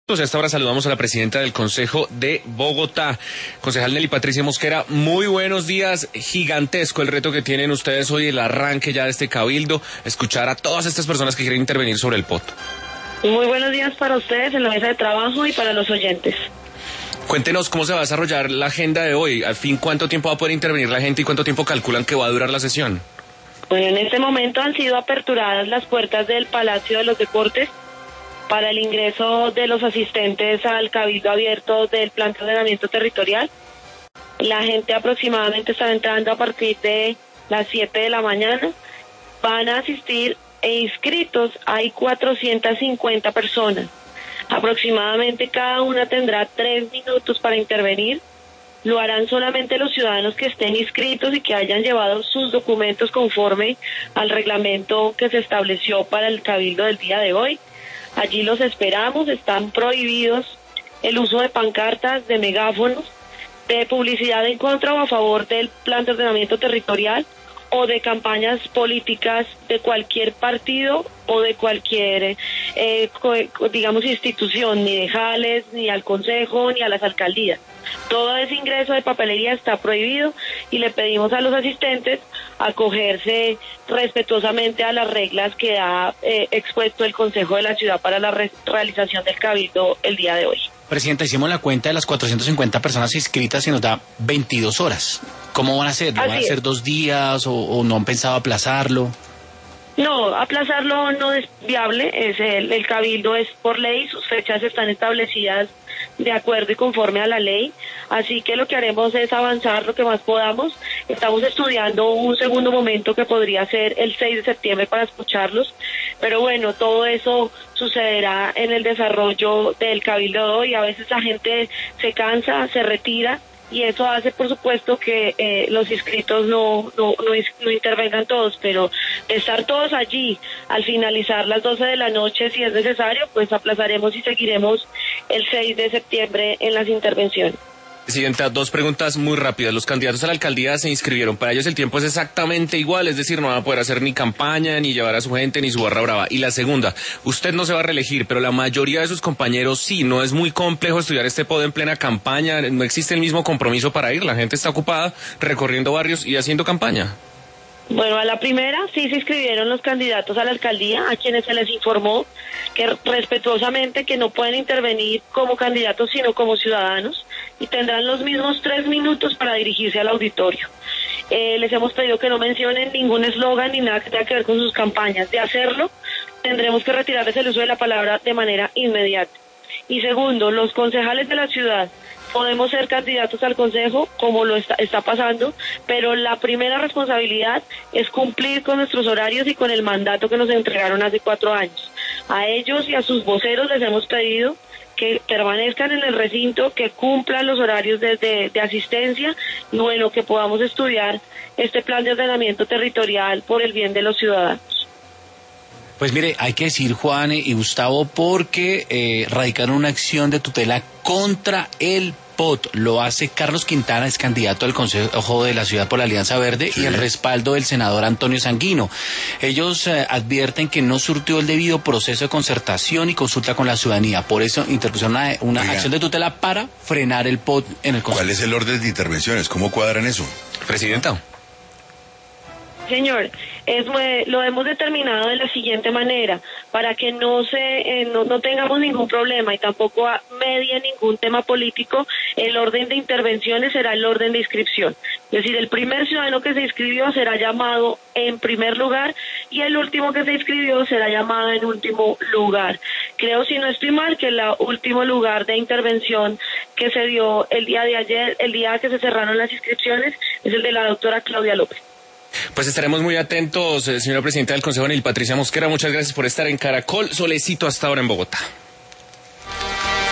Pues a esta hora saludamos a la presidenta del Consejo de Bogotá, concejal Nelly Patricia Mosquera. Muy buenos días, gigantesco el reto que tienen ustedes hoy, el arranque ya de este cabildo, escuchar a todas estas personas que quieren intervenir sobre el POT. Muy buenos días para ustedes en la mesa de trabajo y para los oyentes. Cuéntenos cómo se va a desarrollar la agenda de hoy, al fin cuánto tiempo va a poder intervenir la gente y cuánto tiempo calculan que va a durar la sesión. Bueno, en este momento han sido aperturadas las puertas del Palacio de los Deportes para el ingreso de los asistentes al cabildo abierto del Plan de Ordenamiento Territorial. La gente aproximadamente está entrando a partir de las 7 de la mañana. Van a asistir inscritos, hay 450 personas. Aproximadamente cada una tendrá 3 minutos para intervenir. Lo harán solamente los ciudadanos que estén inscritos y que hayan llevado sus documentos conforme al reglamento que se estableció para el cabildo del día de hoy. Allí los esperamos. Están prohibidos el uso de pancartas, de megáfonos, de publicidad en contra o a favor del Plan de Ordenamiento Territorial o de campañas políticas de cualquier partido o de cualquier, institución, ni de Jales, ni al Consejo, ni a las alcaldías. Todo ese ingreso de papelería está prohibido y le pedimos a los asistentes acogerse respetuosamente a las reglas que ha expuesto el Consejo de la Ciudad para la realización del cabildo el día de hoy. Presidenta, hicimos la cuenta de las 450 personas inscritas y nos da 22 horas. ¿Cómo van a ser? ¿Van a ser 2 días o no han pensado aplazarlo? No, aplazarlo no es viable. El cabildo es por ley, sus fechas están establecidas de acuerdo y conforme a la ley, así que lo que haremos es avanzar lo que más podamos. Estamos estudiando un segundo momento que podría ser el 6 de septiembre para escucharlos, pero bueno, todo eso sucederá en el desarrollo del cabildo de hoy. A veces la gente se cansa, se retira, y eso hace, por supuesto, que los inscritos no intervengan todos, pero estar todos allí al finalizar las 12 de la noche, si es necesario, pues aplazaremos y seguiremos el 6 de septiembre en las intervenciones. Presidenta, 2 preguntas muy rápidas. Los candidatos a la alcaldía se inscribieron. Para ellos el tiempo es exactamente igual, es decir, no van a poder hacer ni campaña, ni llevar a su gente, ni su barra brava. Y la segunda, usted no se va a reelegir, pero la mayoría de sus compañeros sí. ¿No es muy complejo estudiar este POD en plena campaña? ¿No existe el mismo compromiso para ir? La gente está ocupada recorriendo barrios y haciendo campaña. Bueno, a la primera sí se inscribieron los candidatos a la alcaldía, a quienes se les informó que respetuosamente que no pueden intervenir como candidatos sino como ciudadanos y tendrán los mismos 3 minutos para dirigirse al auditorio. Les hemos pedido que no mencionen ningún eslogan ni nada que tenga que ver con sus campañas. De hacerlo, tendremos que retirarles el uso de la palabra de manera inmediata. Y segundo, los concejales de la ciudad podemos ser candidatos al consejo, como lo está pasando, pero la primera responsabilidad es cumplir con nuestros horarios y con el mandato que nos entregaron hace 4 años. A ellos y a sus voceros les hemos pedido que permanezcan en el recinto, que cumplan los horarios de asistencia y bueno, que podamos estudiar este plan de ordenamiento territorial por el bien de los ciudadanos. Pues mire, hay que decir, Juan y Gustavo, porque radicaron una acción de tutela contra el POT. Lo hace Carlos Quintana, es candidato al Consejo de la Ciudad por la Alianza Verde, sí, y el respaldo del senador Antonio Sanguino. Ellos advierten que no surtió el debido proceso de concertación y consulta con la ciudadanía. Por eso interpusieron una acción de tutela para frenar el POT en el Consejo. ¿Cuál es el orden de intervenciones? ¿Cómo cuadran eso? Presidenta. Señor, lo hemos determinado de la siguiente manera, para que no tengamos ningún problema y tampoco medie ningún tema político. El orden de intervenciones será el orden de inscripción. Es decir, el primer ciudadano que se inscribió será llamado en primer lugar y el último que se inscribió será llamado en último lugar. Creo, si no estoy mal, que el último lugar de intervención que se dio el día de ayer, el día que se cerraron las inscripciones, es el de la doctora Claudia López. Pues estaremos muy atentos, señora presidenta del Consejo, Nelly Patricia Mosquera. Muchas gracias por estar en Caracol. Solecito hasta ahora en Bogotá.